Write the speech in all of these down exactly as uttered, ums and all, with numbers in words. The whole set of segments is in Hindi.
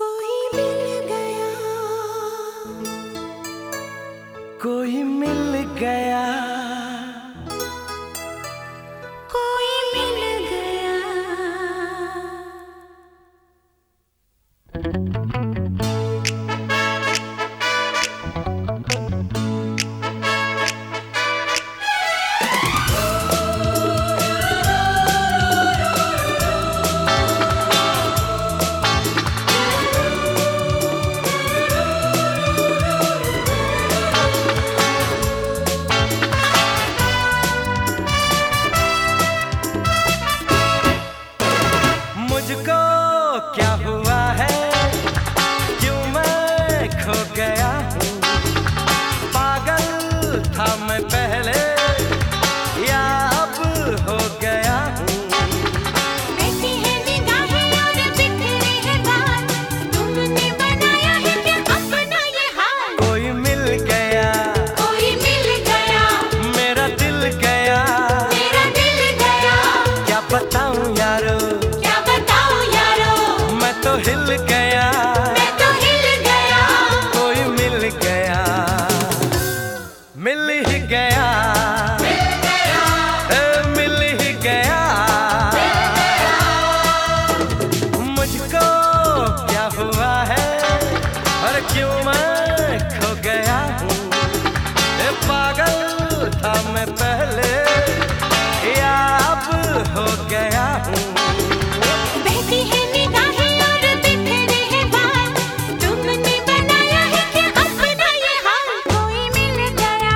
कोई मिल गया, कोई मिल गया, कोई मिल गया। मुझको क्या हुआ है, क्यों मैं खो गया हूँ। पागल था मैं पहले, या अब हो गया हूँ। बैठी है निगाहें और बिखरे हैं बाल, तुमने बनाया है क्या अपना ये हाल। कोई मिल गया, कोई मिल गया, मेरा दिल गया, मेरा दिल गया। क्या बताऊँ यारो, क्या बताऊं यारो, मैं तो हिल गया। मैं तो हिल गया। कोई मिल गया, मिल ही गया, ए, मिल ही गया। मुझको क्या हुआ है, और क्यों मैं खो गया हूँ। ए, पागल था मैं पहले, या अब हो गया हूँ। बहती है निगाहें और बिखरे हैं बाल, तुमने बनाया है क्या अपना ये हाल। कोई मिल गया,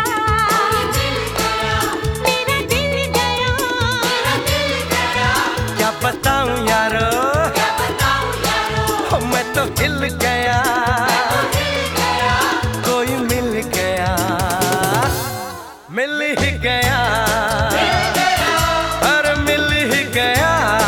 मेरा दिल गया, मेरा दिल गया। क्या बताऊँ यारो, क्या बताऊं यारो, मैं तो हिल गया। कोई मिल गया, मिल ही गया, और मिल ही गया।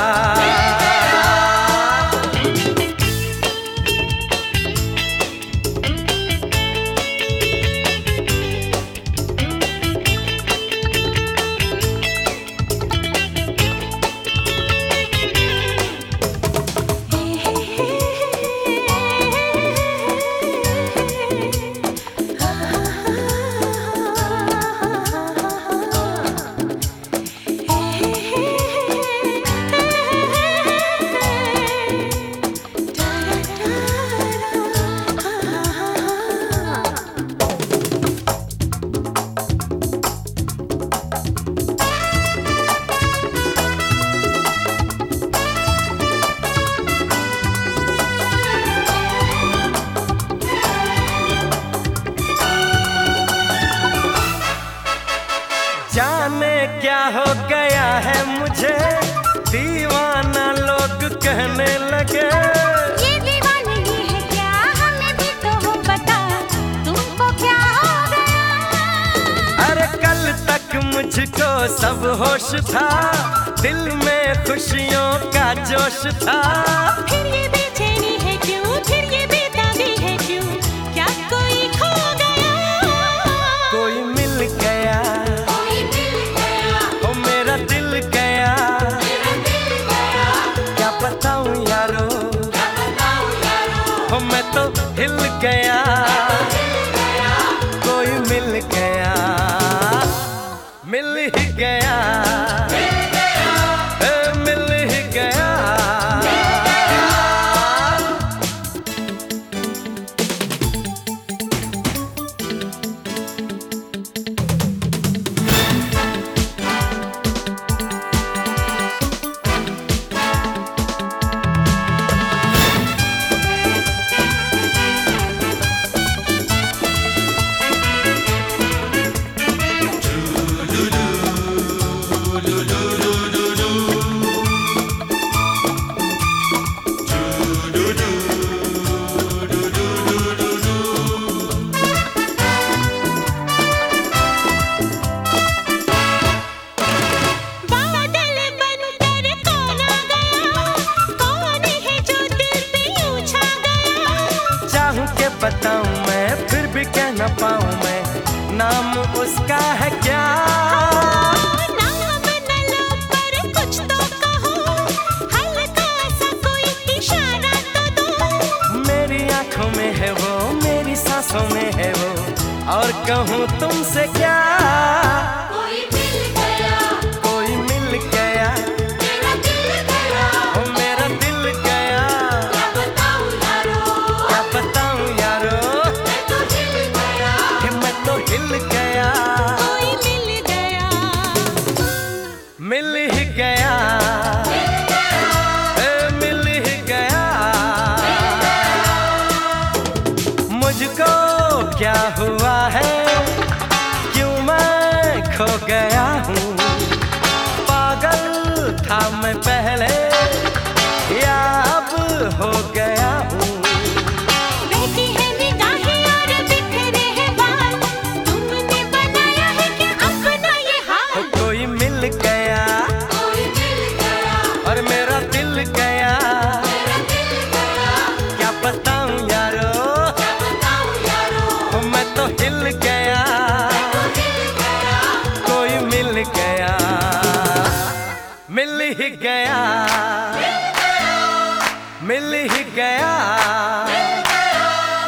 जाने क्या हो गया है मुझे, दीवाना लोग कहने लगे। ये दीवानगी है क्या, हमें भी तो हो पता, तुमको क्या हो गया। अरे कल तक मुझको सब होश था, दिल में खुशियों का जोश था। फिर ये बेचैनी है क्यों, फिर ये बेताबी है क्यों, क्या कोई खो गया। कोई मिल गया, कोई मिल गया, ओ मेरा दिल गया। मेरा दिल गया। क्या बताऊँ यारो, क्या बताऊं यारो, ओ मैं तो हिल गया। कोई मिल गया, मिल ही गया, ए, मिल ही गया। बादल बनकर कौन आ गया, कौन है जो दिल पे यूं छा गया। चाहूं के बताऊं मैं, फिर भी कह न पाऊं मैं, नाम उसका है क्या। नाम न लो पर कुछ तो कहो, हल्का सा कोई इशारा तो दो। आंखों में है वो, मेरी सांसों में है वो, और कहूँ तुमसे क्या। कोई मिल गया, कोई मिल गया, मेरा दिल गया, ओ मेरा दिल गया। क्या बताऊं यारो, क्या बताऊं यारो, मैं तो हिल गया, कि मैं तो हिल गया। कोई मिल गया, मिल ही गया, ए, मिल ही गया। मुझको क्या हुआ है, क्यों मैं खो गया हूँ। पागल था मैं पहले, या अब हो गया हूँ। बहकी है निगाहें और बिखरे हैं बाल, तुमने बनाया है क्या अपना ये हाल। ओ कोई मिल गया, कोई मिल गया, और मेरा दिल गया। मेरा दिल गया, क्या बताऊं यारो, क्या बताऊं यारो, ओ मैं तो हिल गया। तो हिल गया, कोई मिल गया, मिल ही गया, मिल ही गया,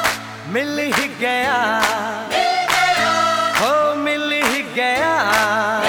मिल ही गया, हो मिल ही गया।